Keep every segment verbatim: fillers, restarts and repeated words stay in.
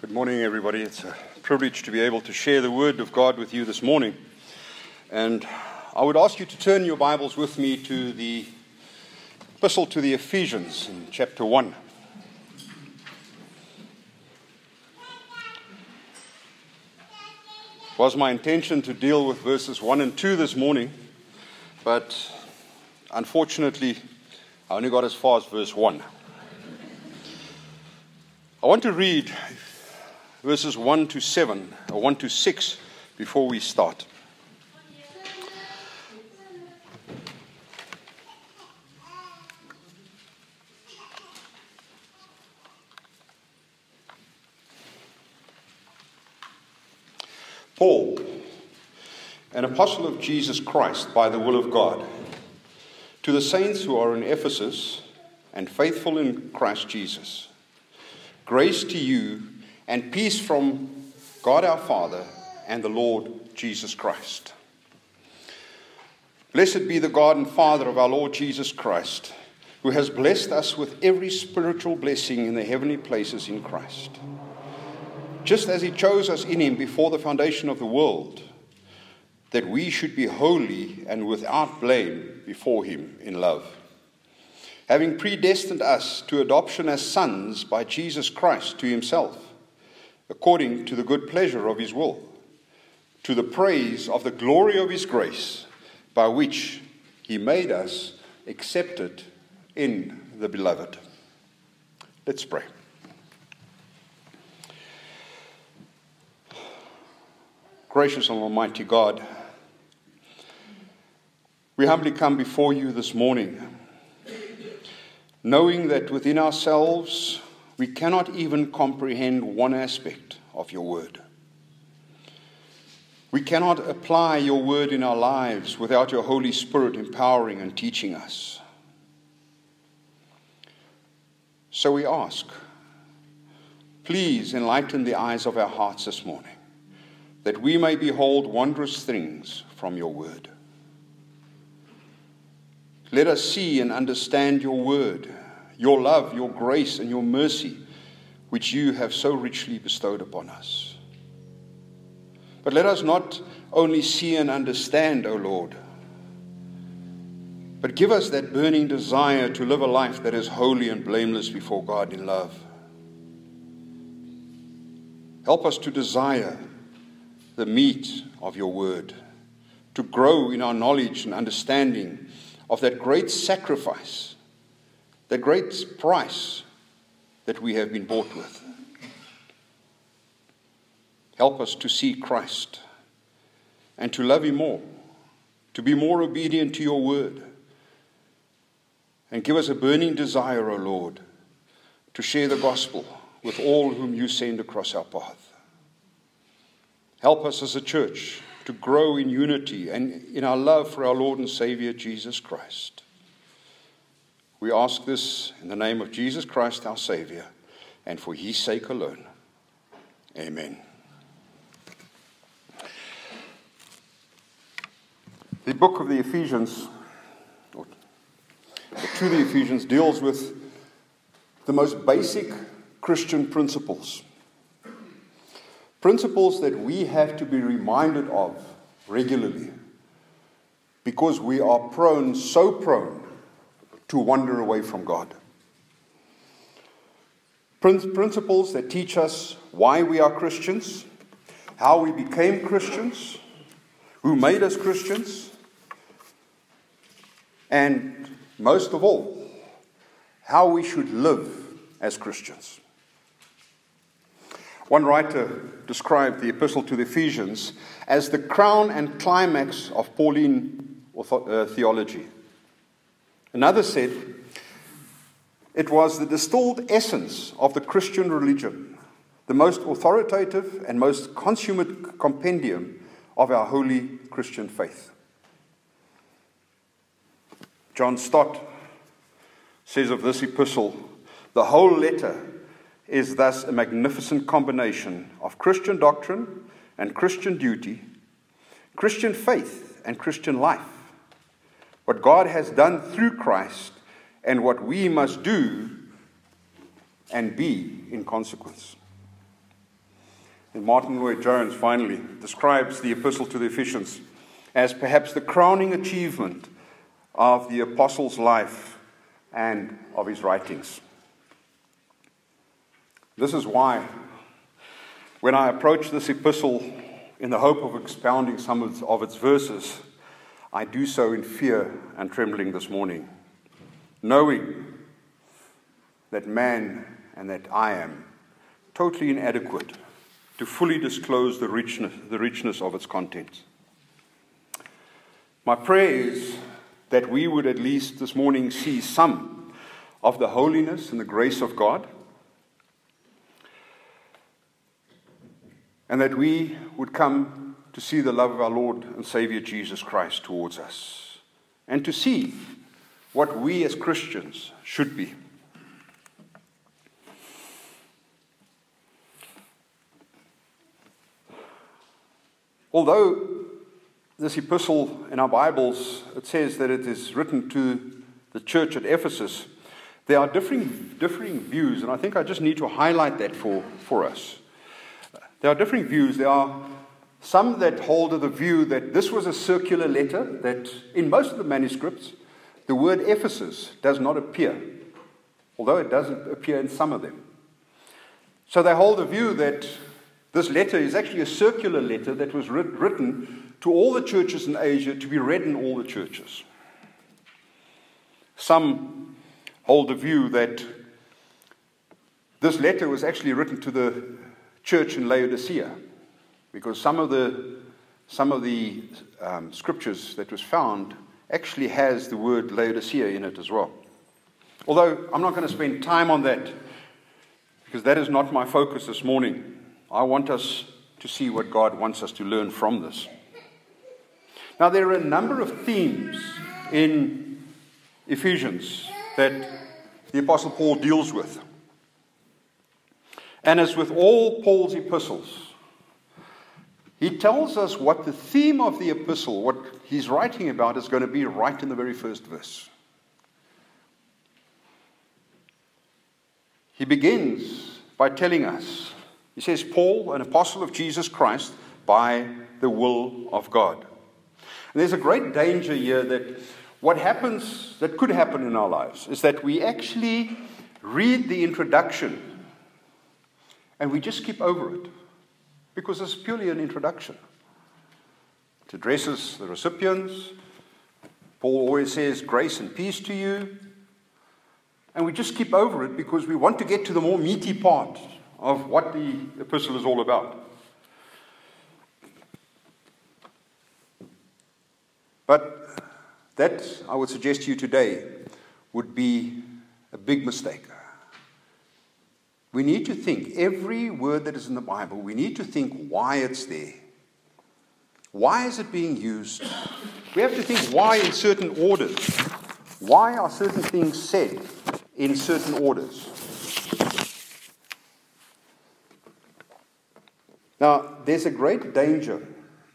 Good morning, everybody. It's a privilege to be able to share the Word of God with you this morning. And I would ask you to turn your Bibles with me to the Epistle to the Ephesians in chapter one. It was my intention to deal with verses one and two this morning, but unfortunately, I only got as far as verse one. I want to read verses one to seven, or one to six, before we start. Paul, an apostle of Jesus Christ by the will of God, to the saints who are in Ephesus and faithful in Christ Jesus, grace to you and peace from God our Father and the Lord Jesus Christ. Blessed be the God and Father of our Lord Jesus Christ, who has blessed us with every spiritual blessing in the heavenly places in Christ, just as he chose us in him before the foundation of the world, that we should be holy and without blame before him in love, having predestined us to adoption as sons by Jesus Christ to himself, according to the good pleasure of his will, to the praise of the glory of his grace, by which he made us accepted in the beloved. Let's pray. Gracious and almighty God, we humbly come before you this morning, knowing that within ourselves we cannot even comprehend one aspect of your word. We cannot apply your word in our lives without your Holy Spirit empowering and teaching us. So we ask, please enlighten the eyes of our hearts this morning, that we may behold wondrous things from your word. Let us see and understand your word, your love, your grace, and your mercy, which you have so richly bestowed upon us. But let us not only see and understand, O Lord, but give us that burning desire to live a life that is holy and blameless before God in love. Help us to desire the meat of your word, to grow in our knowledge and understanding of that great sacrifice, the great price that we have been bought with. Help us to see Christ and to love him more, to be more obedient to your word. And give us a burning desire, O Lord, to share the gospel with all whom you send across our path. Help us as a church to grow in unity and in our love for our Lord and Savior, Jesus Christ. We ask this in the name of Jesus Christ, our Savior, and for his sake alone. Amen. The book of the Ephesians, or to the Ephesians, deals with the most basic Christian principles. Principles that we have to be reminded of regularly, because we are prone, so prone, to wander away from God. Principles that teach us why we are Christians, how we became Christians, who made us Christians, and most of all, how we should live as Christians. One writer described the Epistle to the Ephesians as the crown and climax of Pauline theology. Another said, it was the distilled essence of the Christian religion, the most authoritative and most consummate compendium of our holy Christian faith. John Stott says of this epistle, the whole letter is thus a magnificent combination of Christian doctrine and Christian duty, Christian faith and Christian life, what God has done through Christ, and what we must do and be in consequence. And Martin Lloyd-Jones finally describes the epistle to the Ephesians as perhaps the crowning achievement of the apostle's life and of his writings. This is why, when I approach this epistle in the hope of expounding some of, of its verses, I do so in fear and trembling this morning, knowing that man and that I am totally inadequate to fully disclose the richness, the richness of its contents. My prayer is that we would at least this morning see some of the holiness and the grace of God, and that we would come to see the love of our Lord and Savior Jesus Christ towards us, and to see what we as Christians should be. Although this epistle in our Bibles, it says that it is written to the church at Ephesus, there are differing, differing views, and I think I just need to highlight that for, for us. There are differing views. There are some that hold to the view that this was a circular letter, that in most of the manuscripts, the word Ephesus does not appear, although it does appear in some of them. So they hold the view that this letter is actually a circular letter that was writ- written to all the churches in Asia to be read in all the churches. Some hold the view that this letter was actually written to the church in Laodicea, because some of the some of the um, scriptures that was found actually has the word Laodicea in it as well. Although I'm not going to spend time on that, because that is not my focus this morning. I want us to see what God wants us to learn from this. Now, there are a number of themes in Ephesians that the Apostle Paul deals with. And as with all Paul's epistles, he tells us what the theme of the epistle, what he's writing about, is going to be right in the very first verse. He begins by telling us, he says, Paul, an apostle of Jesus Christ, by the will of God. And there's a great danger here that what happens, that could happen in our lives, is that we actually read the introduction and we just skip over it, because it's purely an introduction. It addresses the recipients. Paul always says, grace and peace to you. And we just skip over it because we want to get to the more meaty part of what the epistle is all about. But that, I would suggest to you today, would be a big mistake. We need to think, every word that is in the Bible, we need to think why it's there. Why is it being used? We have to think why in certain orders. Why are certain things said in certain orders? Now, there's a great danger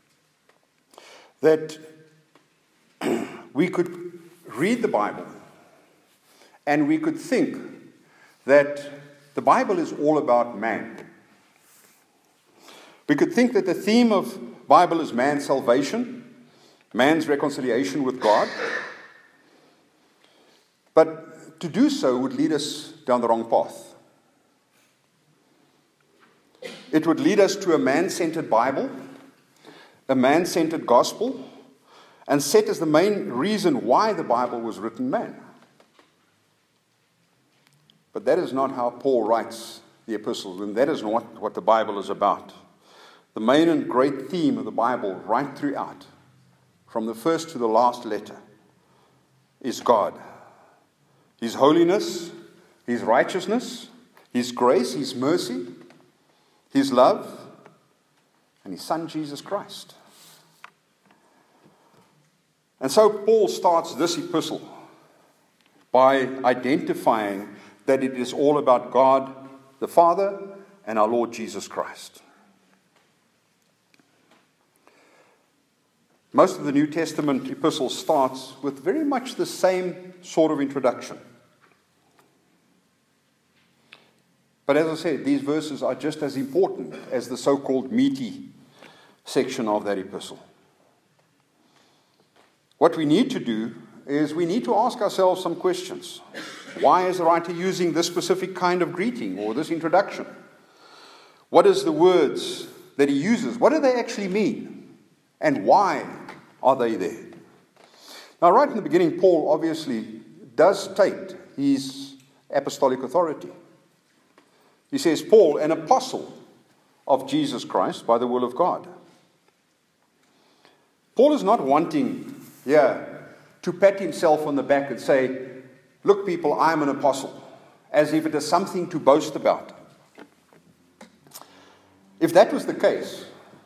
that we could read the Bible and we could think that the Bible is all about man. We could think that the theme of the Bible is man's salvation, man's reconciliation with God. But to do so would lead us down the wrong path. It would lead us to a man-centered Bible, a man-centered gospel, and set as the main reason why the Bible was written man. But that is not how Paul writes the epistles, and that is not what the Bible is about. The main and great theme of the Bible right throughout, from the first to the last letter, is God. His holiness, His righteousness, His grace, His mercy, His love, and His Son, Jesus Christ. And so Paul starts this epistle by identifying that it is all about God the Father and our Lord Jesus Christ. Most of the New Testament epistle starts with very much the same sort of introduction. But as I said, these verses are just as important as the so-called meaty section of that epistle. What we need to do is we need to ask ourselves some questions. Why is the writer using this specific kind of greeting or this introduction? What is the words that he uses? What do they actually mean? And why are they there? Now, right in the beginning, Paul obviously does state his apostolic authority. He says, Paul, an apostle of Jesus Christ by the will of God. Paul is not wanting, yeah, to pat himself on the back and say, look, people, I'm an apostle, as if it is something to boast about. If that was the case,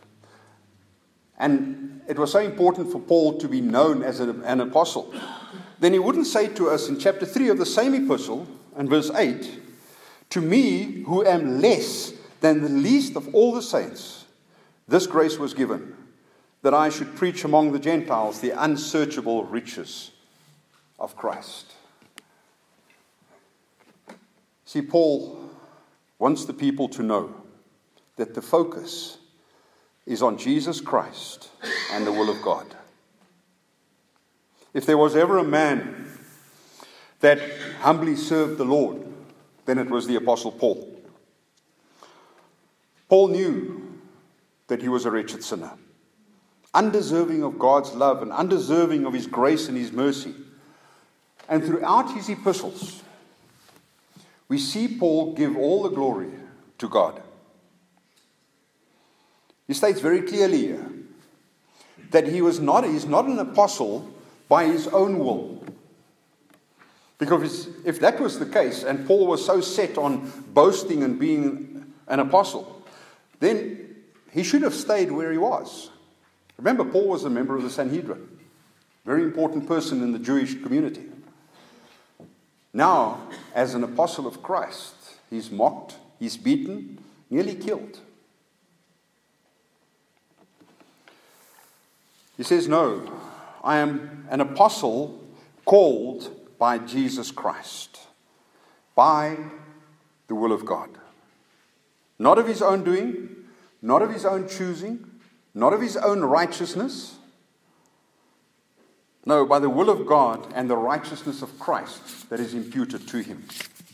and it was so important for Paul to be known as an apostle, then he wouldn't say to us in chapter three of the same epistle, and verse eight, to me, who am less than the least of all the saints, this grace was given, that I should preach among the Gentiles the unsearchable riches of Christ. See, Paul wants the people to know that the focus is on Jesus Christ and the will of God. If there was ever a man that humbly served the Lord, then it was the Apostle Paul. Paul knew that he was a wretched sinner, undeserving of God's love and undeserving of His grace and His mercy. And throughout his epistles, we see Paul give all the glory to God. He states very clearly here that he was not, he's not an apostle by his own will. Because if that was the case, and Paul was so set on boasting and being an apostle, then he should have stayed where he was. Remember, Paul was a member of the Sanhedrin, very important person in the Jewish community. Now, as an apostle of Christ, he's mocked, he's beaten, nearly killed. He says, no, I am an apostle called by Jesus Christ, by the will of God. Not of his own doing, not of his own choosing, not of his own righteousness. No, by the will of God and the righteousness of Christ that is imputed to him.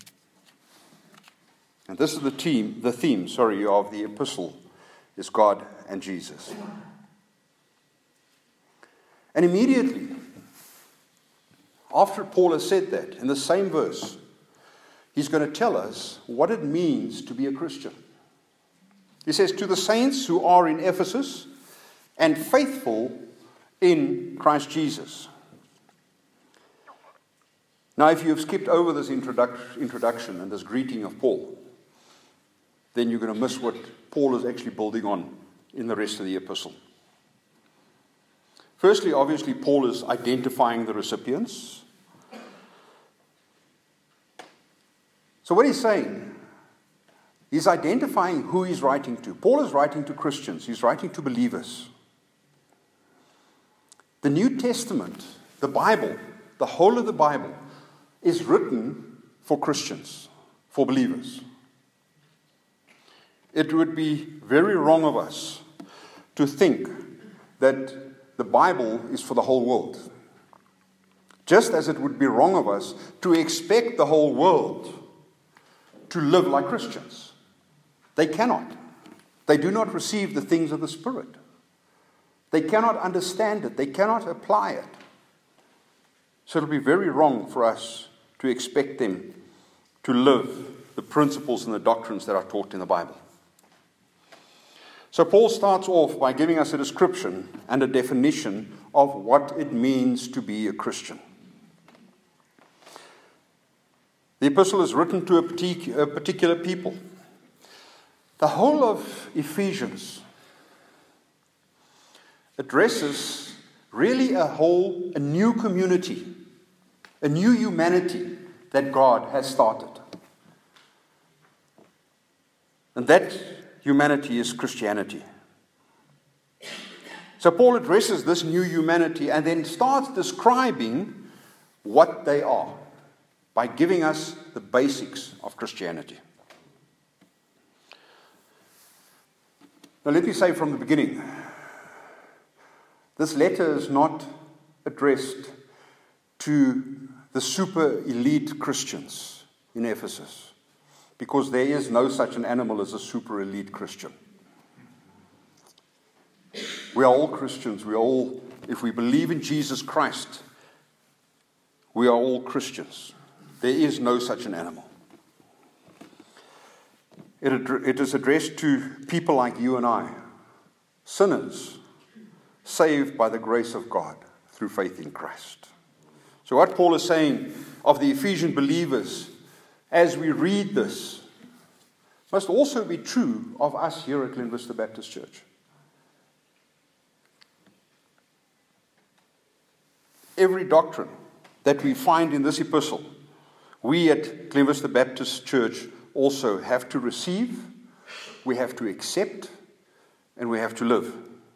And this is the theme, the theme, sorry, of the epistle, is God and Jesus. And immediately, after Paul has said that, in the same verse, he's going to tell us what it means to be a Christian. He says, to the saints who are in Ephesus and faithful in Christ Jesus. Now, if you have skipped over this introduc- introduction and this greeting of Paul, then you're going to miss what Paul is actually building on in the rest of the epistle. Firstly, obviously, Paul is identifying the recipients. So what he's saying, he's identifying who he's writing to. Paul is writing to Christians. He's writing to believers. The New Testament, the Bible, the whole of the Bible, is written for Christians, for believers. It would be very wrong of us to think that the Bible is for the whole world. Just as it would be wrong of us to expect the whole world to live like Christians. They cannot. They do not receive the things of the Spirit. They cannot understand it. They cannot apply it. So it'll be very wrong for us to expect them to live the principles and the doctrines that are taught in the Bible. So Paul starts off by giving us a description and a definition of what it means to be a Christian. The epistle is written to a particular people. The whole of Ephesians addresses really a whole, a new community, a new humanity that God has started. And that humanity is Christianity. So Paul addresses this new humanity and then starts describing what they are by giving us the basics of Christianity. Now let me say from the beginning, this letter is not addressed to the super elite Christians in Ephesus, because there is no such an animal as a super elite Christian. We are all Christians. We are all, if we believe in Jesus Christ, we are all Christians. There is no such an animal. It, it is addressed to people like you and I, sinners, saved by the grace of God through faith in Christ. So what Paul is saying of the Ephesian believers, as we read this, must also be true of us here at Glen Vista Baptist Church. Every doctrine that we find in this epistle, we at Glen Vista Baptist Church also have to receive, we have to accept, and we have to live.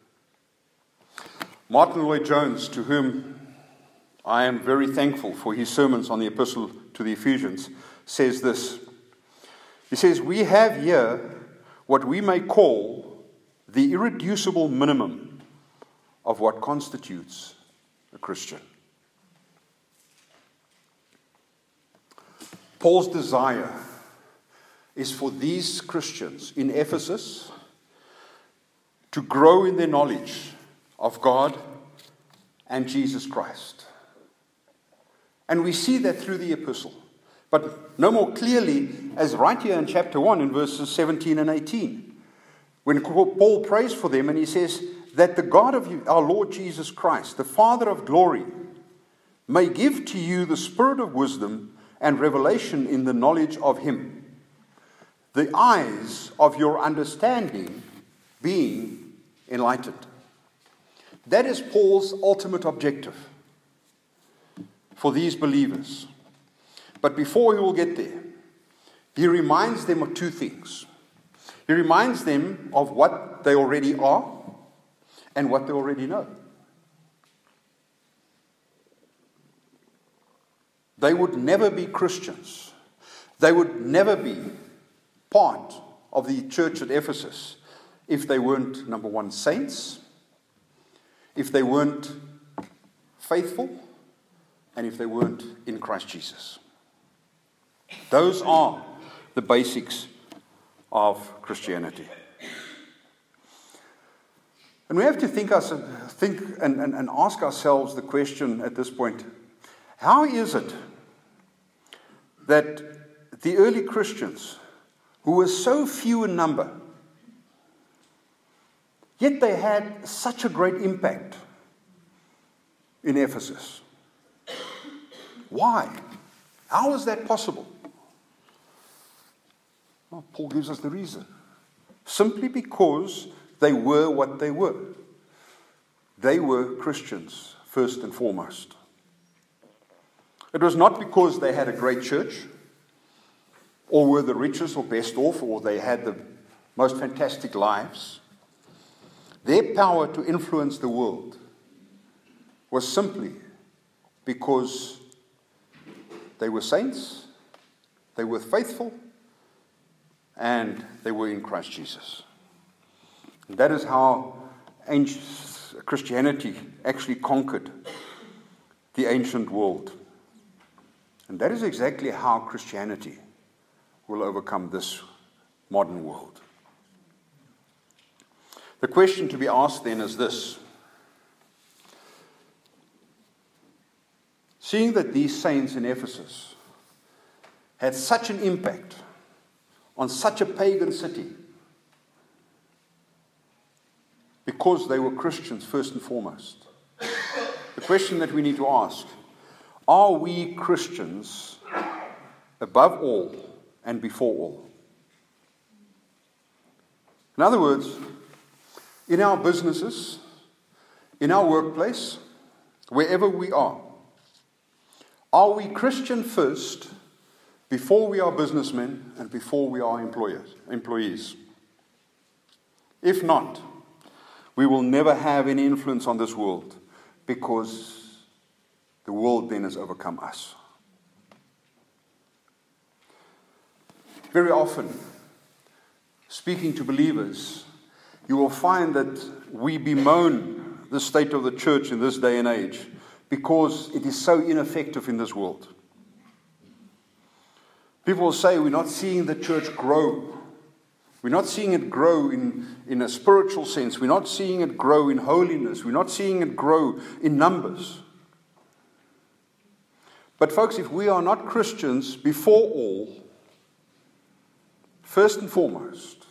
Martin Lloyd-Jones, to whom I am very thankful for his sermons on the epistle to the Ephesians, says this. He says, "We have here what we may call the irreducible minimum of what constitutes a Christian." Paul's desire is for these Christians in Ephesus to grow in their knowledge of God and Jesus Christ. And we see that through the epistle. But no more clearly as right here in chapter one in verses seventeen and eighteen. When Paul prays for them and he says that the God of our Lord Jesus Christ, the Father of glory, may give to you the spirit of wisdom and revelation in the knowledge of Him, the eyes of your understanding being enlightened. That is Paul's ultimate objective for these believers. But before he will get there, he reminds them of two things. He reminds them of what they already are and what they already know. They would never be Christians. They would never be part of the church at Ephesus if they weren't, number one, saints, if they weren't faithful, and if they weren't in Christ Jesus. Those are the basics of Christianity. And we have to think, us, think and, and, and ask ourselves the question at this point, how is it that the early Christians, who were so few in number, yet they had such a great impact in Ephesus? Why? How is that possible? Well, Paul gives us the reason. Simply because they were what they were. They were Christians, first and foremost. It was not because they had a great church, or were the richest or best off, or they had the most fantastic lives. Their power to influence the world was simply because they were saints, they were faithful, and they were in Christ Jesus. And that is how ancient Christianity actually conquered the ancient world. And that is exactly how Christianity will overcome this modern world. The question to be asked then is this. Seeing that these saints in Ephesus had such an impact on such a pagan city, because they were Christians first and foremost, the question that we need to ask, are we Christians above all and before all? In other words, in our businesses, in our workplace, wherever we are, are we Christian first before we are businessmen and before we are employers, employees? If not, we will never have any influence on this world, because the world then has overcome us. Very often, speaking to believers, you will find that we bemoan the state of the church in this day and age because it is so ineffective in this world. People will say we're not seeing the church grow. We're not seeing it grow in, in a spiritual sense. We're not seeing it grow in holiness. We're not seeing it grow in numbers. But folks, if we are not Christians, before all, first and foremost,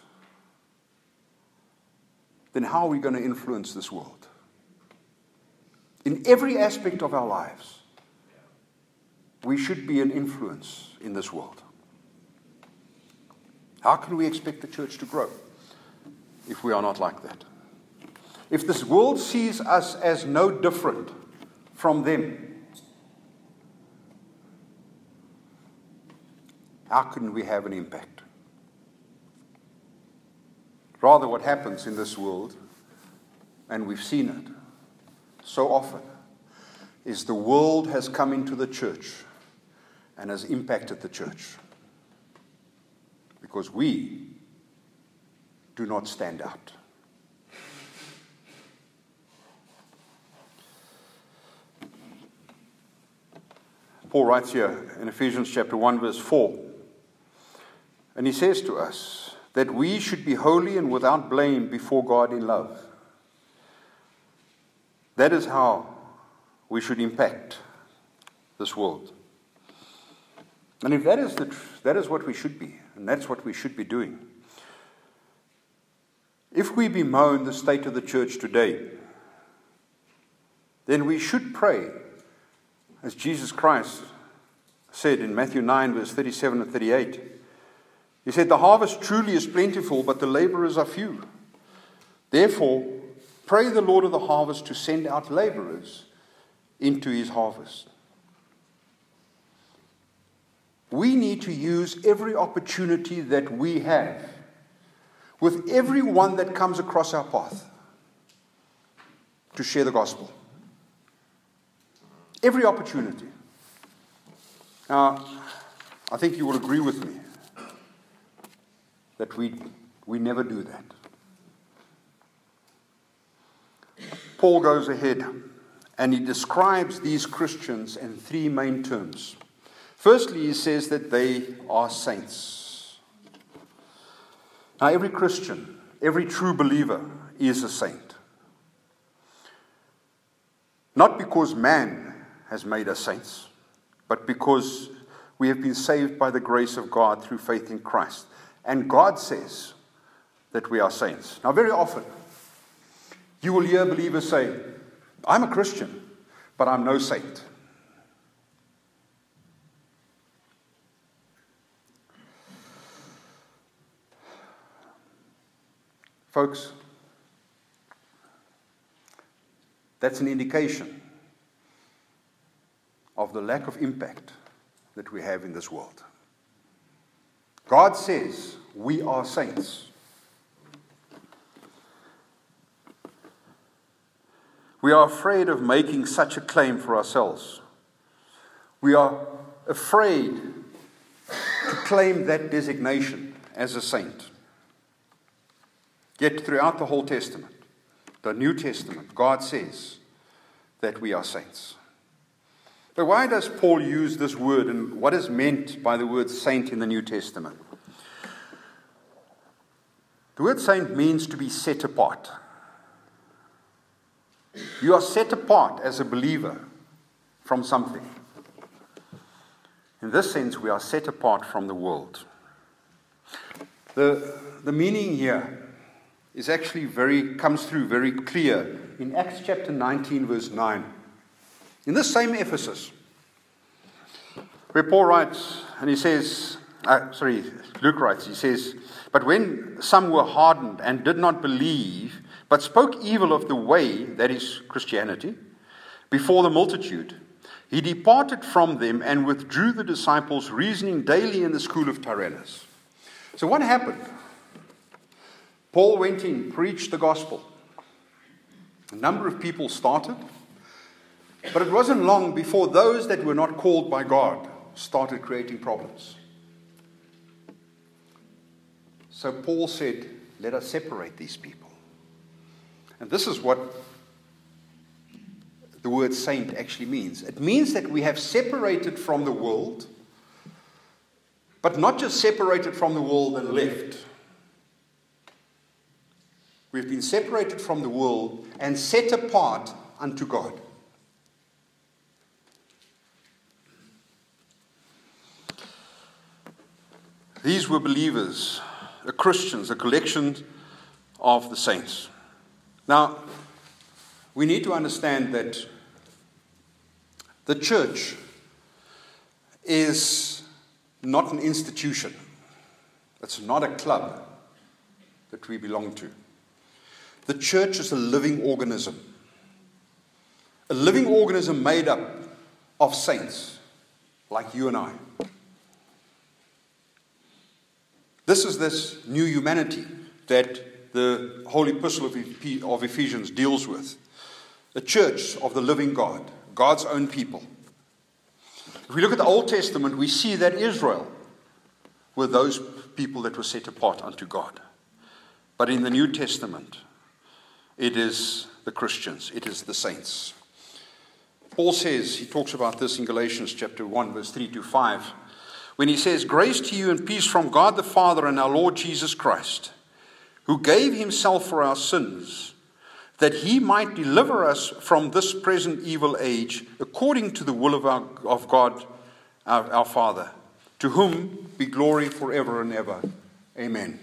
then how are we going to influence this world? In every aspect of our lives, we should be an influence in this world. How can we expect the church to grow if we are not like that? If this world sees us as no different from them, how can we have an impact? Rather, what happens in this world, and we've seen it so often, is the world has come into the church and has impacted the church. Because we do not stand out. Paul writes here in Ephesians chapter one, verse four, and he says to us that we should be holy and without blame before God in love. That is how we should impact this world. And if that is the tr- that is what we should be, and that's what we should be doing. If we bemoan the state of the church today, then we should pray, as Jesus Christ said in Matthew nine, verse thirty-seven and thirty-eight. He said, "The harvest truly is plentiful, but the laborers are few. Therefore, pray the Lord of the harvest to send out laborers into his harvest." We need to use every opportunity that we have with everyone that comes across our path to share the gospel. Every opportunity. Now, I think you will agree with me that we, we never do that. Paul goes ahead and he describes these Christians in three main terms. Firstly, he says that they are saints. Now, every Christian, every true believer is a saint. Not because man has made us saints, but because we have been saved by the grace of God through faith in Christ. And God says that we are saints. Now, very often, you will hear believers say, "I'm a Christian, but I'm no saint." Folks, that's an indication of the lack of impact that we have in this world. God says we are saints. We are afraid of making such a claim for ourselves. We are afraid to claim that designation as a saint. Yet throughout the whole Testament, the New Testament, God says that we are saints. But why does Paul use this word, and what is meant by the word saint in the New Testament? The word saint means to be set apart. You are set apart as a believer from something. In this sense, we are set apart from the world. The, the meaning here is actually very, comes through very clear in Acts chapter nineteen, verse nine. In this same Ephesus, where Paul writes, and he says, uh, sorry, Luke writes, he says, "But when some were hardened and did not believe, but spoke evil of the way," that is Christianity, "before the multitude, he departed from them and withdrew the disciples, reasoning daily in the school of Tyrannus." So what happened? Paul went in, preached the gospel. A number of people started, but it wasn't long before those that were not called by God started creating problems. So Paul said, "Let us separate these people. And this is what the word saint actually means. It means that we have separated from the world, but not just separated from the world and left. We've been separated from the world and set apart unto God. These were believers, the Christians, a collection of the saints. Now, we need to understand that the church is not an institution. It's not a club that we belong to. The church is a living organism. A living organism made up of saints like you and I. This is this new humanity that the Holy Epistle of Ephesians deals with. The church of the living God, God's own people. If we look at the Old Testament, we see that Israel were those people that were set apart unto God. But in the New Testament, it is the Christians, it is the saints. Paul says, he talks about this in Galatians chapter one, verse three to five, when he says, "Grace to you and peace from God the Father and our Lord Jesus Christ, who gave himself for our sins, that he might deliver us from this present evil age, according to the will of, our, of God, our, our Father, to whom be glory forever and ever. Amen."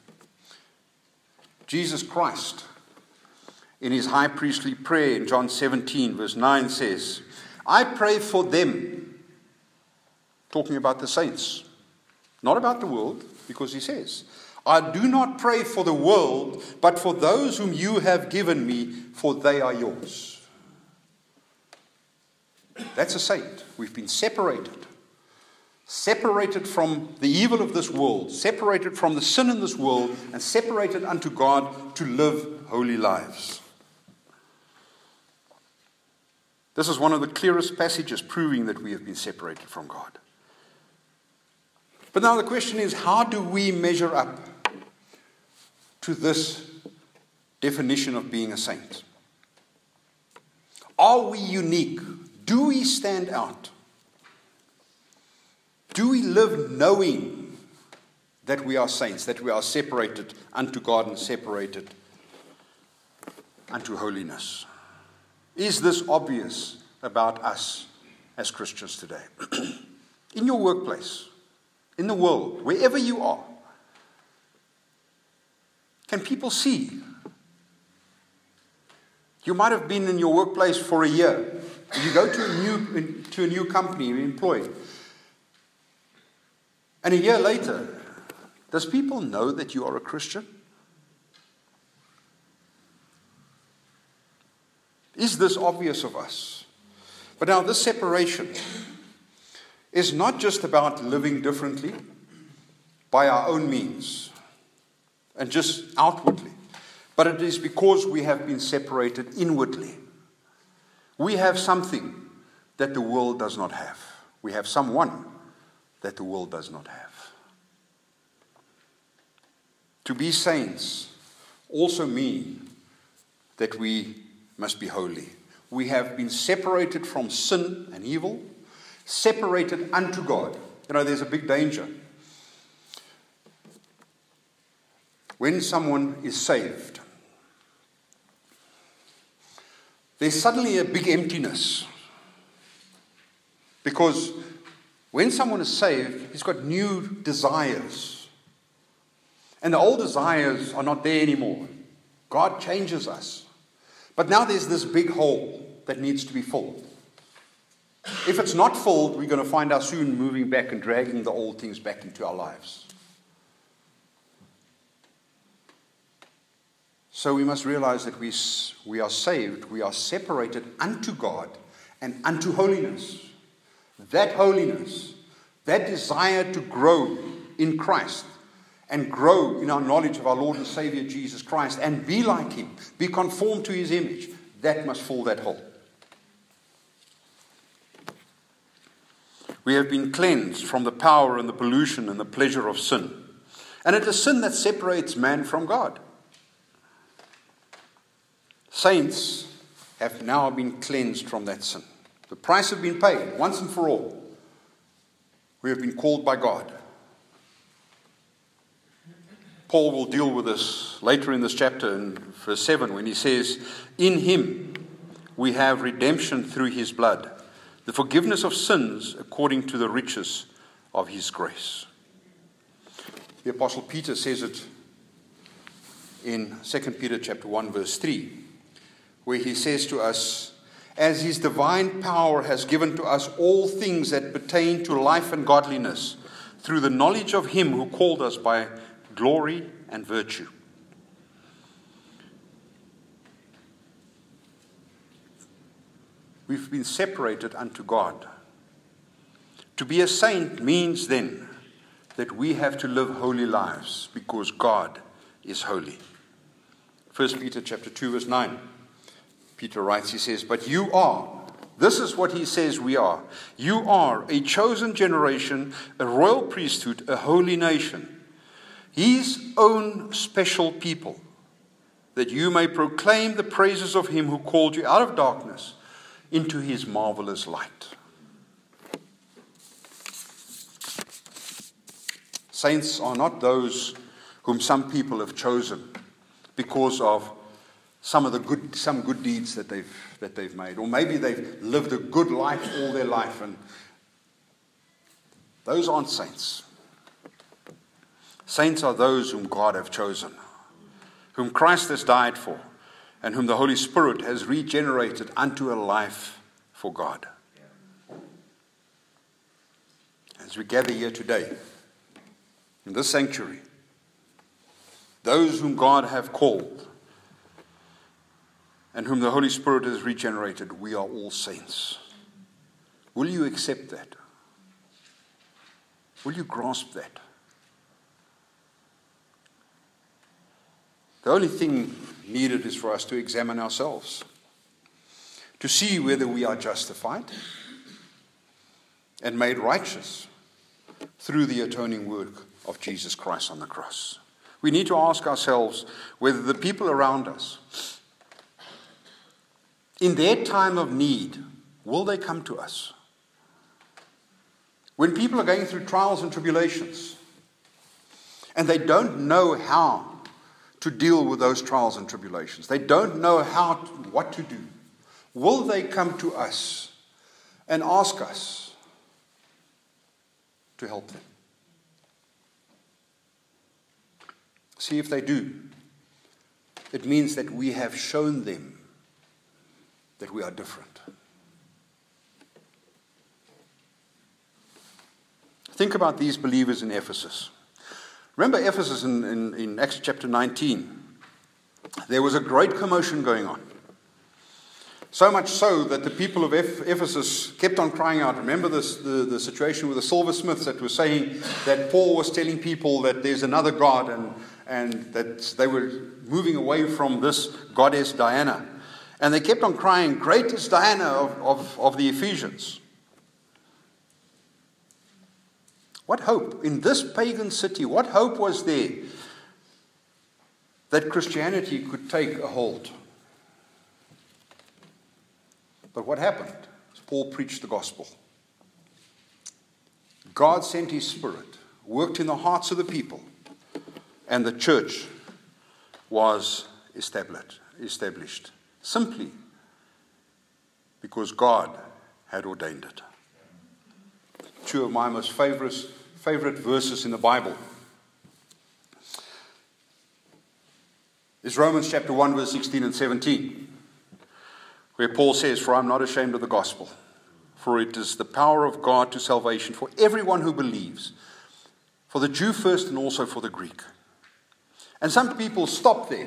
Jesus Christ, in his high priestly prayer in John seventeen, verse nine says, "I pray for them," talking about the saints, not about the world, because he says, "I do not pray for the world, but for those whom you have given me, for they are yours." That's a saint. We've been separated. Separated from the evil of this world, separated from the sin in this world, and separated unto God to live holy lives. This is one of the clearest passages proving that we have been separated from God. But now the question is, how do we measure up to this definition of being a saint? Are we unique? Do we stand out? Do we live knowing that we are saints, that we are separated unto God and separated unto holiness? Is this obvious about us as Christians today? In your workplace, in the world, wherever you are, can people see? You might have been in your workplace for a year. You go to a new, to a new company, you're employed. And a year later, does people know that you are a Christian? Is this obvious of us? But now this separation is not just about living differently by our own means and just outwardly, but it is because we have been separated inwardly. We have something that the world does not have. We have someone that the world does not have. To be saints also mean that we must be holy. We have been separated from sin and evil, separated unto God. You know, there's a big danger. When someone is saved, there's suddenly a big emptiness. Because when someone is saved, he's got new desires. And the old desires are not there anymore. God changes us. But now there's this big hole that needs to be filled. If it's not filled, we're going to find ourselves soon moving back and dragging the old things back into our lives. So we must realize that we, we are saved, we are separated unto God and unto holiness. That holiness, that desire to grow in Christ and grow in our knowledge of our Lord and Savior Jesus Christ and be like Him, be conformed to His image, that must fill that hole. We have been cleansed from the power and the pollution and the pleasure of sin. And it is sin that separates man from God. Saints have now been cleansed from that sin. The price has been paid once and for all. We have been called by God. Paul will deal with this later in this chapter in verse seven when he says, in him we have redemption through his blood, the forgiveness of sins according to the riches of his grace. The Apostle Peter says it in Second Peter chapter one verse three, where he says to us, as his divine power has given to us all things that pertain to life and godliness, through the knowledge of him who called us by glory and virtue. We've been separated unto God. To be a saint means then that we have to live holy lives because God is holy. First Peter chapter two verse nine. Peter writes, he says, but you are, this is what he says we are. You are a chosen generation, a royal priesthood, a holy nation, his own special people, that you may proclaim the praises of him who called you out of darkness into his marvelous light. Saints are not those whom some people have chosen because of some of the good, some good deeds that they've that they've made, or maybe they've lived a good life all their life, and those aren't saints. Saints are those whom God have chosen, whom Christ has died for, and whom the Holy Spirit has regenerated unto a life for God. As we gather here today, in this sanctuary, those whom God have called and whom the Holy Spirit has regenerated, we are all saints. Will you accept that? Will you grasp that? The only thing needed is for us to examine ourselves, to see whether we are justified and made righteous through the atoning work of Jesus Christ on the cross. We need to ask ourselves whether the people around us, in their time of need, will they come to us? When people are going through trials and tribulations, and they don't know how to deal with those trials and tribulations, they don't know how to, what to do, will they come to us and ask us to help them? See, if they do, it means that we have shown them that we are different. Think about these believers in Ephesus. Remember Ephesus in, in, in Acts chapter nineteen. There was a great commotion going on. So much so that the people of Ephesus kept on crying out. Remember this, the, the situation with the silversmiths that were saying that Paul was telling people that there's another God, and, and that they were moving away from this goddess Diana. And they kept on crying, great is Diana of, of, of the Ephesians. What hope in this pagan city, what hope was there that Christianity could take a hold? But what happened? Paul preached the gospel. God sent his Spirit, worked in the hearts of the people, and the church was established. established. Simply because God had ordained it. Two of my most favorite, favorite verses in the Bible is Romans chapter one, verse sixteen and seventeen, where Paul says, for I'm not ashamed of the gospel, for it is the power of God to salvation for everyone who believes, for the Jew first and also for the Greek. And some people stop there.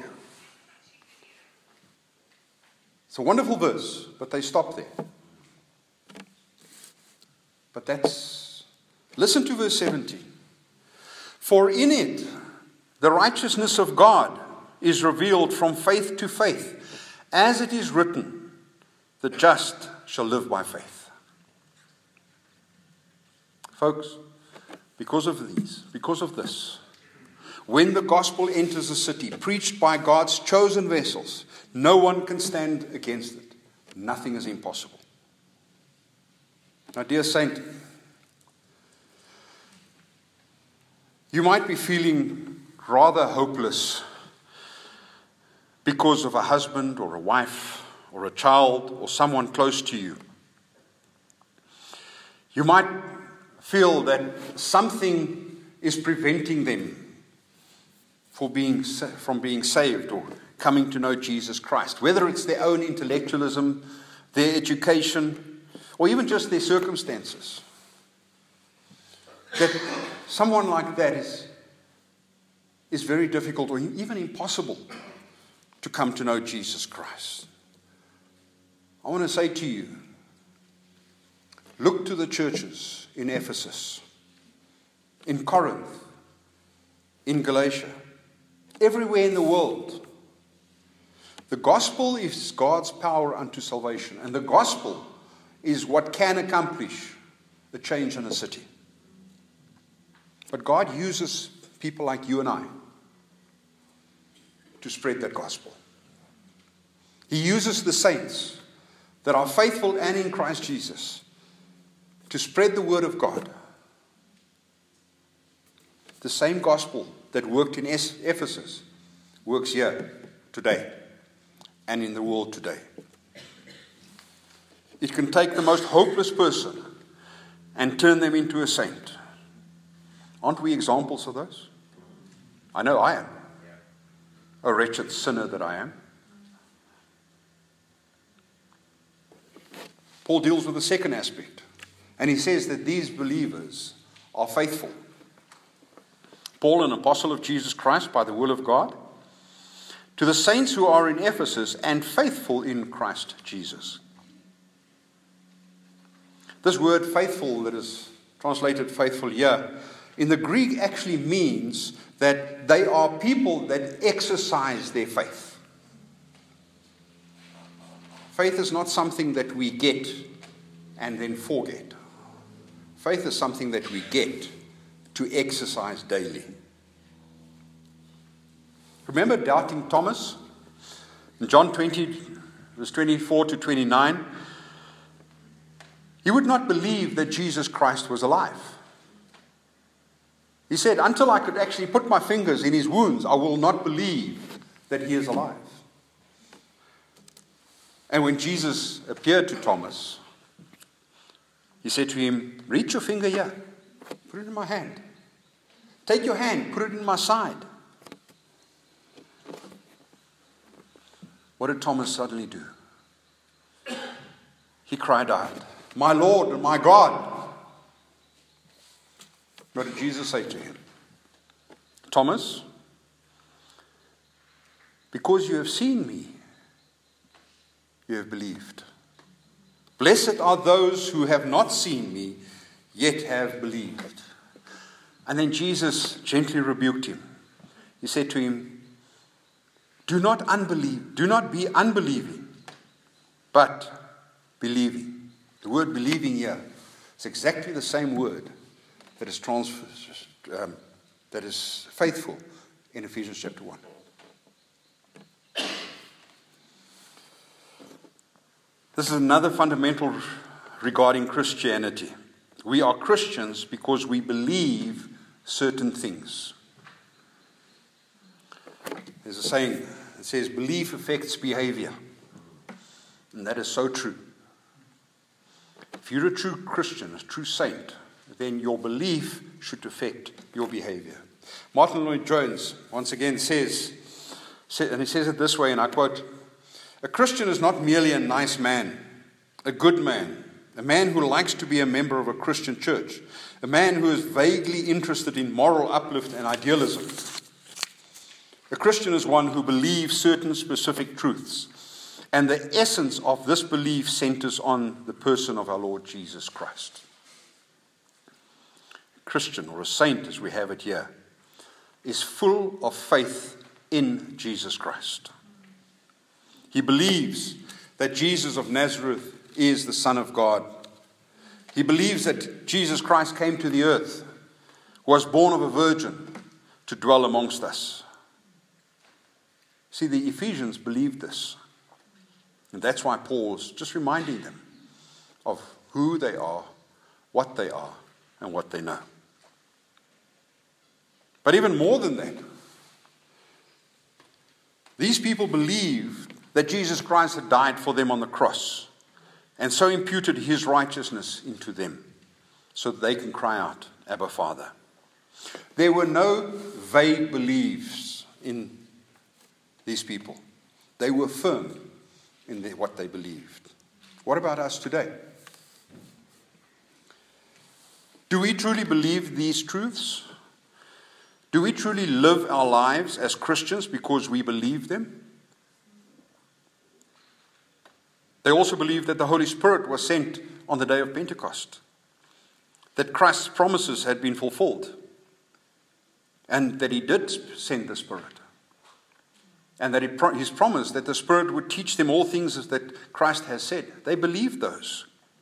It's a wonderful verse, but they stop there. But that's, listen to verse seventeen. For in it, the righteousness of God is revealed from faith to faith, as it is written, the just shall live by faith. Folks, because of these, because of this, when the gospel enters a city, preached by God's chosen vessels, No one can stand against it. Nothing is impossible. Now, dear saint, you might be feeling rather hopeless because of a husband or a wife or a child or someone close to you. You might feel that something is preventing them for being, from being saved or coming to know Jesus Christ, whether it's their own intellectualism, their education, or even just their circumstances. That someone like that is, is very difficult or even impossible to come to know Jesus Christ. I want to say to you, look to the churches in Ephesus, in Corinth, in Galatia, everywhere in the world. The gospel is God's power unto salvation, and the gospel is what can accomplish the change in a city. But God uses people like you and I to spread that gospel. He uses the saints that are faithful and in Christ Jesus to spread the word of God. The same gospel that worked in Ephesus works here today and in the world today. It can take the most hopeless person and turn them into a saint. Aren't we examples of those? I know I am. A wretched sinner that I am. Paul deals with the second aspect, and he says that these believers are faithful. Paul, an apostle of Jesus Christ by the will of God, to the saints who are in Ephesus and faithful in Christ Jesus. This word faithful that is translated faithful here, in the Greek actually means that they are people that exercise their faith. Faith is not something that we get and then forget. Faith is something that we get to exercise daily. Remember doubting Thomas? In John twenty, verse twenty-four to twenty-nine, he would not believe that Jesus Christ was alive. He said, until I could actually put my fingers in his wounds, I will not believe that he is alive. And when Jesus appeared to Thomas, he said to him, reach your finger here, put it in my hand. Take your hand, put it in my side. What did Thomas suddenly do? He cried out, my Lord and my God. What did Jesus say to him? Thomas, because you have seen me, you have believed. Blessed are those who have not seen me, yet have believed. And then Jesus gently rebuked him. He said to him, do not unbelieve, do not be unbelieving, but believing. The word believing here is exactly the same word that is trans, um, that is faithful in Ephesians chapter one. This is another fundamental regarding Christianity. We are Christians because we believe certain things. There's a saying that says, belief affects behavior. And that is so true. If you're a true Christian, a true saint, then your belief should affect your behavior. Martin Lloyd-Jones once again says, and he says it this way, and I quote, a Christian is not merely a nice man, a good man, a man who likes to be a member of a Christian church, a man who is vaguely interested in moral uplift and idealism. A Christian is one who believes certain specific truths, and the essence of this belief centers on the person of our Lord Jesus Christ. A Christian, or a saint as we have it here, is full of faith in Jesus Christ. He believes that Jesus of Nazareth is the Son of God. He believes that Jesus Christ came to the earth, was born of a virgin to dwell amongst us. See, the Ephesians believed this. And that's why Paul's just reminding them of who they are, what they are, and what they know. But even more than that, these people believed that Jesus Christ had died for them on the cross, and so imputed his righteousness into them, so that they can cry out, Abba, Father. There were no vague beliefs in these people. They were firm in their, what they believed. What about us today? Do we truly believe these truths? Do we truly live our lives as Christians because we believe them? They also believed that the Holy Spirit was sent on the day of Pentecost, that Christ's promises had been fulfilled, and that he did send the Spirit, and that he pro- his promise that the Spirit would teach them all things that Christ has said. They believed those.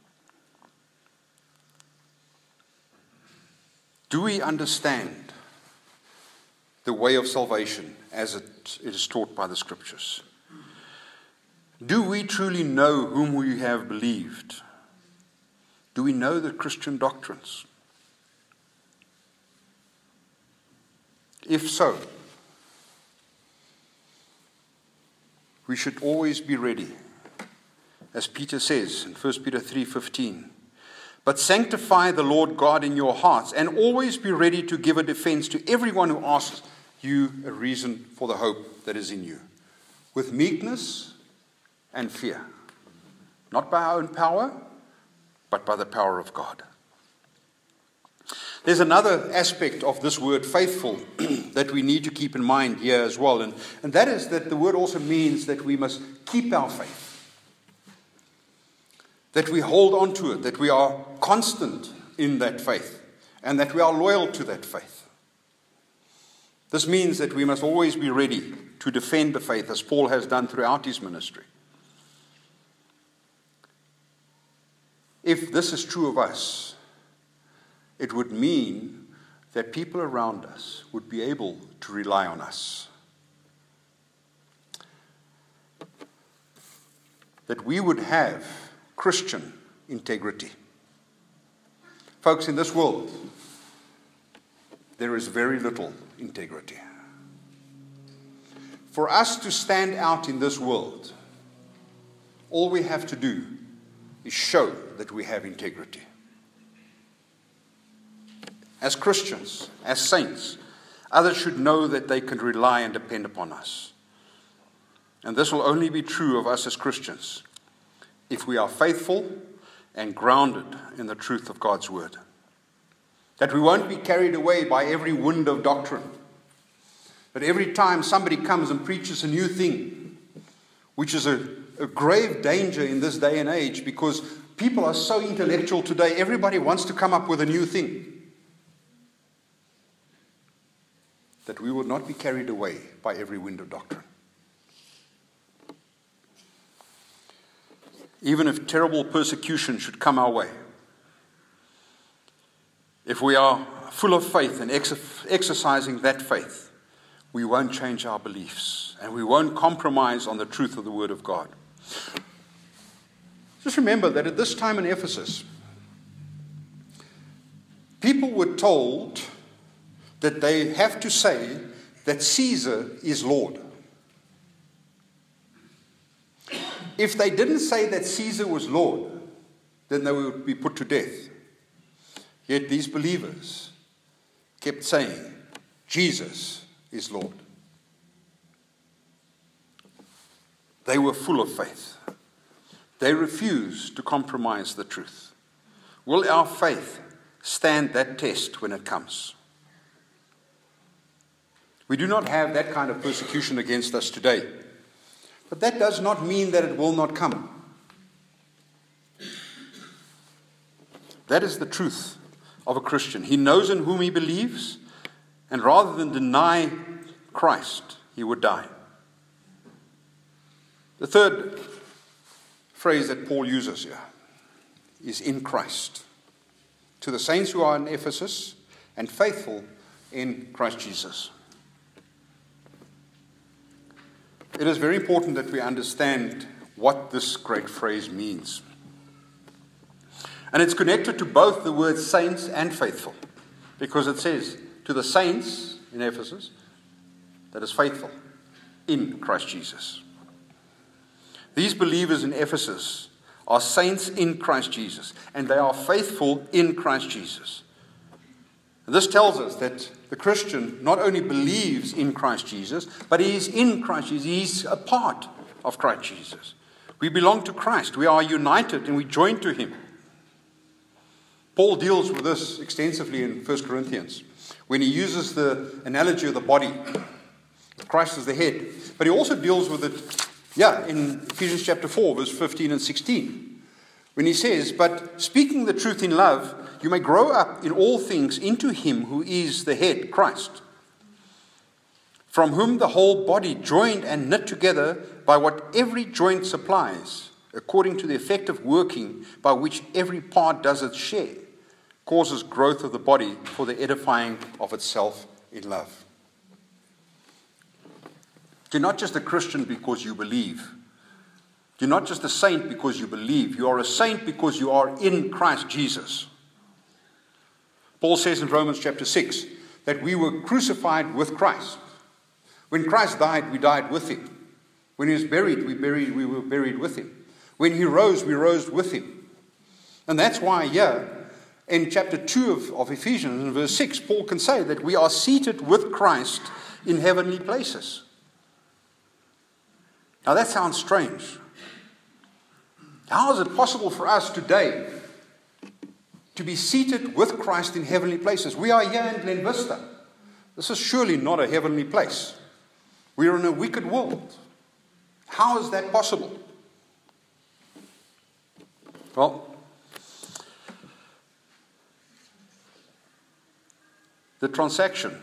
Do we understand the way of salvation as it, it is taught by the Scriptures? Do we truly know whom we have believed? Do we know the Christian doctrines? If so, we should always be ready, as Peter says in First Peter three fifteen. But sanctify the Lord God in your hearts, and always be ready to give a defense to everyone who asks you a reason for the hope that is in you, with meekness and fear, not by our own power, but by the power of God. There's another aspect of this word faithful that we need to keep in mind here as well, and, and that is that the word also means that we must keep our faith, that we hold on to it, that we are constant in that faith, and that we are loyal to that faith. This means that we must always be ready to defend the faith, as Paul has done throughout his ministry. If this is true of us, it would mean that people around us would be able to rely on us. That we would have Christian integrity. Folks, in this world, there is very little integrity. For us to stand out in this world, all we have to do is show that we have integrity. As Christians, as saints, others should know that they can rely and depend upon us. And this will only be true of us as Christians if we are faithful and grounded in the truth of God's word. That we won't be carried away by every wind of doctrine. That every time somebody comes and preaches a new thing, which is a, a grave danger in this day and age, because people are so intellectual today, everybody wants to come up with a new thing. That we will not be carried away by every wind of doctrine. Even if terrible persecution should come our way, if we are full of faith and ex- exercising that faith, we won't change our beliefs and we won't compromise on the truth of the Word of God. Just remember that at this time in Ephesus, people were told that they have to say that Caesar is Lord. If they didn't say that Caesar was Lord, then they would be put to death. Yet these believers kept saying, Jesus is Lord. They were full of faith. They refused to compromise the truth. Will our faith stand that test when it comes? We do not have that kind of persecution against us today. But that does not mean that it will not come. That is the truth of a Christian. He knows in whom he believes, and rather than deny Christ, he would die. The third phrase that Paul uses here is in Christ. To the saints who are in Ephesus and faithful in Christ Jesus. It is very important that we understand what this great phrase means. And it's connected to both the words saints and faithful, because it says to the saints in Ephesus that is faithful in Christ Jesus. These believers in Ephesus are saints in Christ Jesus, and they are faithful in Christ Jesus. This tells us that the Christian not only believes in Christ Jesus, but he is in Christ Jesus. He is a part of Christ Jesus. We belong to Christ. We are united and we join to him. Paul deals with this extensively in First Corinthians when he uses the analogy of the body. Christ is the head. But he also deals with it, yeah, in Ephesians chapter four, verse fifteen and sixteen. When he says, but speaking the truth in love, you may grow up in all things into him who is the head, Christ, from whom the whole body, joined and knit together by what every joint supplies, according to the effective working by which every part does its share, causes growth of the body for the edifying of itself in love. You're not just a Christian because you believe. You're not just a saint because you believe. You are a saint because you are in Christ Jesus. Paul says in Romans chapter six that we were crucified with Christ. When Christ died, we died with him. When he was buried, we buried, we were buried with him. When he rose, we rose with him. And that's why here, in chapter two of, of Ephesians, in verse six, Paul can say that we are seated with Christ in heavenly places. Now that sounds strange. How is it possible for us today to be seated with Christ in heavenly places? We are here in Glen Vista. This is surely not a heavenly place. We are in a wicked world. How is that possible? Well, the transaction,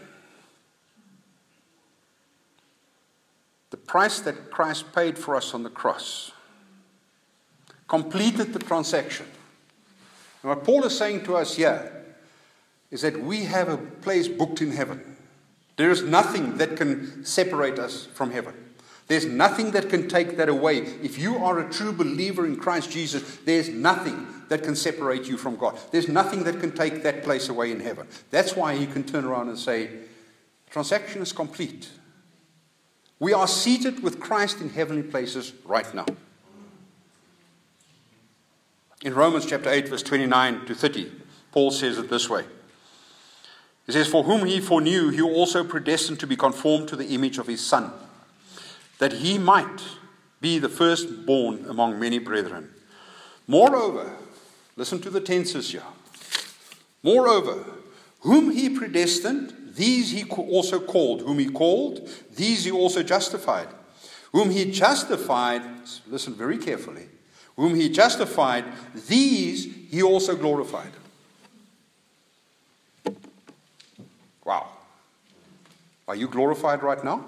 the price that Christ paid for us on the cross, completed the transaction. And what Paul is saying to us here is that we have a place booked in heaven. There is nothing that can separate us from heaven. There's nothing that can take that away. If you are a true believer in Christ Jesus, there's nothing that can separate you from God. There's nothing that can take that place away in heaven. That's why he can turn around and say, transaction is complete. We are seated with Christ in heavenly places right now. In Romans chapter eight, verse twenty-nine to thirty, Paul says it this way. He says, for whom he foreknew, he also predestined to be conformed to the image of his Son, that he might be the firstborn among many brethren. Moreover, listen to the tenses here. Moreover, whom he predestined, these he also called. Whom he called, these he also justified. Whom he justified, listen very carefully, whom he justified, these he also glorified. Wow. Are you glorified right now?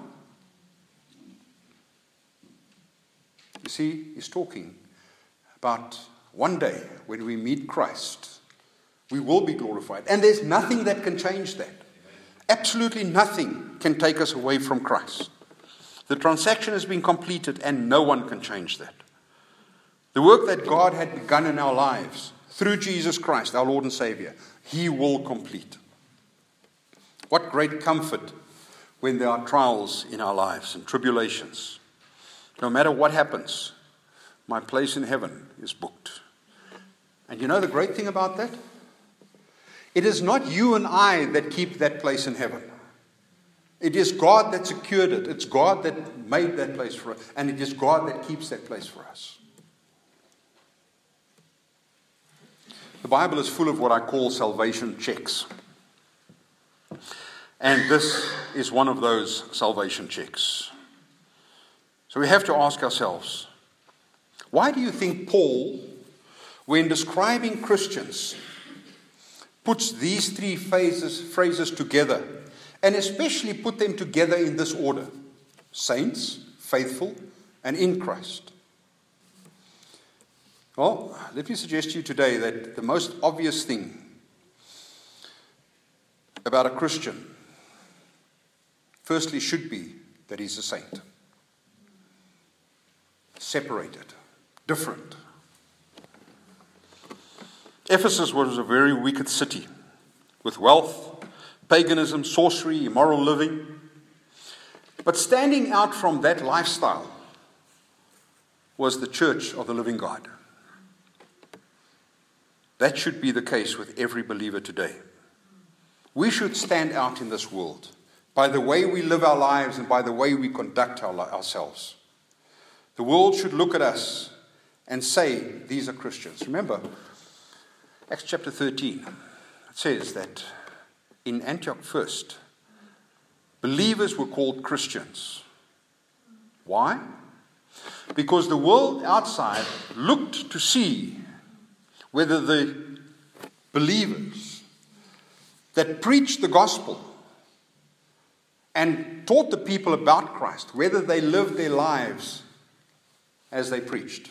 You see, he's talking about one day when we meet Christ, we will be glorified. And there's nothing that can change that. Absolutely nothing can take us away from Christ. The transaction has been completed and no one can change that. The work that God had begun in our lives through Jesus Christ, our Lord and Savior, he will complete. What great comfort when there are trials in our lives and tribulations. No matter what happens, my place in heaven is booked. And you know the great thing about that? It is not you and I that keep that place in heaven. It is God that secured it. It's God that made that place for us. And it is God that keeps that place for us. The Bible is full of what I call salvation checks. And this is one of those salvation checks. So we have to ask ourselves, why do you think Paul, when describing Christians, puts these three phases, phrases together, and especially put them together in this order? Saints, faithful, and in Christ. Well, let me suggest to you today that the most obvious thing about a Christian, firstly, should be that he's a saint. separated, different. Ephesus was a very wicked city with wealth, paganism, sorcery, immoral living. But standing out from that lifestyle was the church of the living God. That should be the case with every believer today. We should stand out in this world by the way we live our lives and by the way we conduct our, ourselves. The world should look at us and say, these are Christians. Remember, Acts chapter thirteen, it says that in Antioch first, believers were called Christians. Why? Because the world outside looked to see whether the believers that preached the gospel and taught the people about Christ, whether they lived their lives as they preached.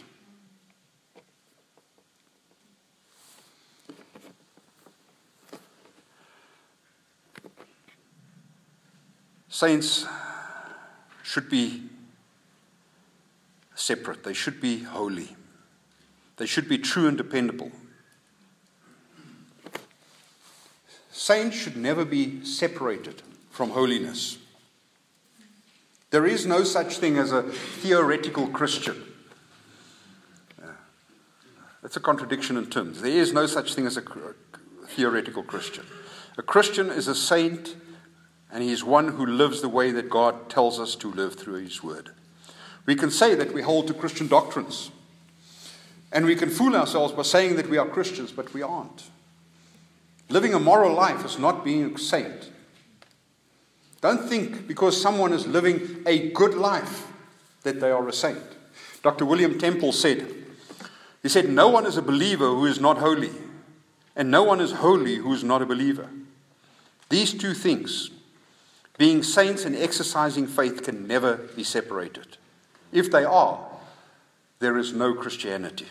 Saints should be separate. They should be holy. They should be true and dependable. Saints should never be separated from holiness. There is no such thing as a theoretical Christian. That's a contradiction in terms. There is no such thing as a theoretical Christian. A Christian is a saint, and he is one who lives the way that God tells us to live through His Word. We can say that we hold to Christian doctrines, and we can fool ourselves by saying that we are Christians, but we aren't. Living a moral life is not being a saint. Don't think because someone is living a good life that they are a saint. Doctor William Temple said, he said, no one is a believer who is not holy, and no one is holy who is not a believer. These two things, being saints and exercising faith, can never be separated. If they are, there is no Christianity.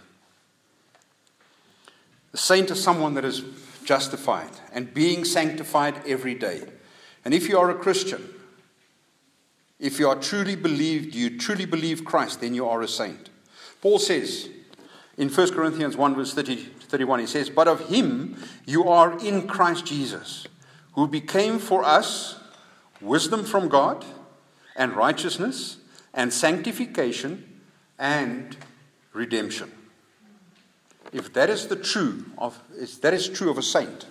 A saint is someone that is justified and being sanctified every day. And if you are a Christian, if you are truly believed, you truly believe Christ, then you are a saint. Paul says in First Corinthians one verse thirty, thirty-one, he says, but of Him you are in Christ Jesus, who became for us wisdom from God, and righteousness, and sanctification, and redemption. If that is the true of, if that is true of a saint,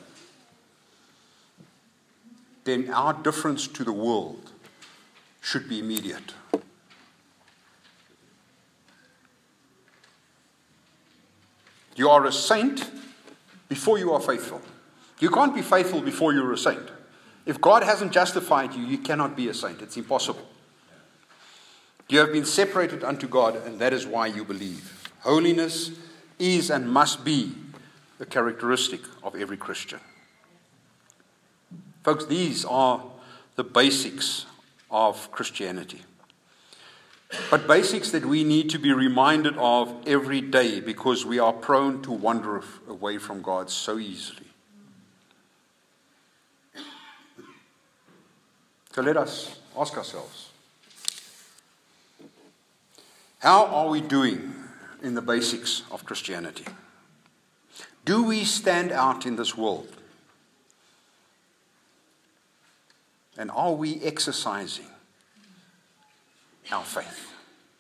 then our difference to the world should be immediate. You are a saint before you are faithful. You can't be faithful before you're a saint. If God hasn't justified you, you cannot be a saint. It's impossible. You have been separated unto God, and that is why you believe. Holiness is and must be a characteristic of every Christian. Folks, these are the basics of Christianity. But basics that we need to be reminded of every day, because we are prone to wander away from God so easily. So let us ask ourselves, how are we doing in the basics of Christianity? Do we stand out in this world? And are we exercising our faith?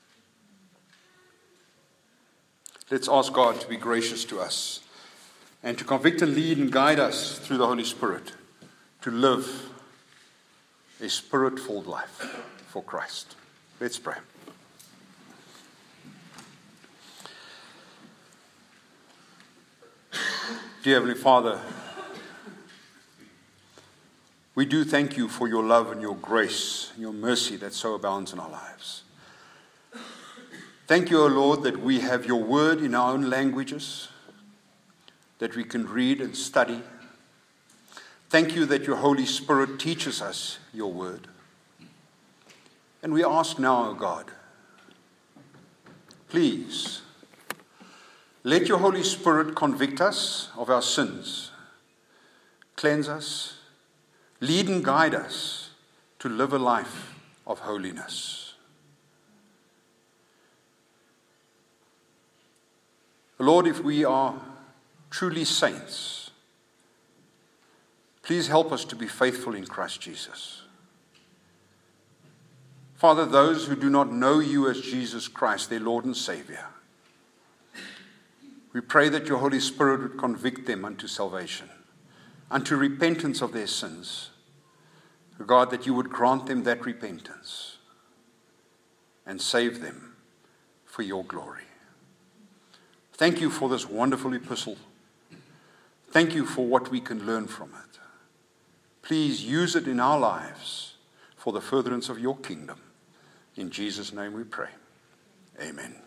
Let's ask God to be gracious to us and to convict and lead and guide us through the Holy Spirit to live a Spirit-filled life for Christ. Let's pray. Dear Heavenly Father, we do thank you for your love and your grace and your mercy that so abounds in our lives. Thank you, O Lord, that we have your word in our own languages, that we can read and study. Thank you that your Holy Spirit teaches us your word. And we ask now, O God, please, let your Holy Spirit convict us of our sins, cleanse us, lead and guide us to live a life of holiness. Lord, if we are truly saints, please help us to be faithful in Christ Jesus. Father, those who do not know you as Jesus Christ, their Lord and Savior, we pray that your Holy Spirit would convict them unto salvation, unto repentance of their sins. God, that you would grant them that repentance and save them for your glory. Thank you for this wonderful epistle. Thank you for what we can learn from it. Please use it in our lives for the furtherance of your kingdom. In Jesus' name we pray. Amen.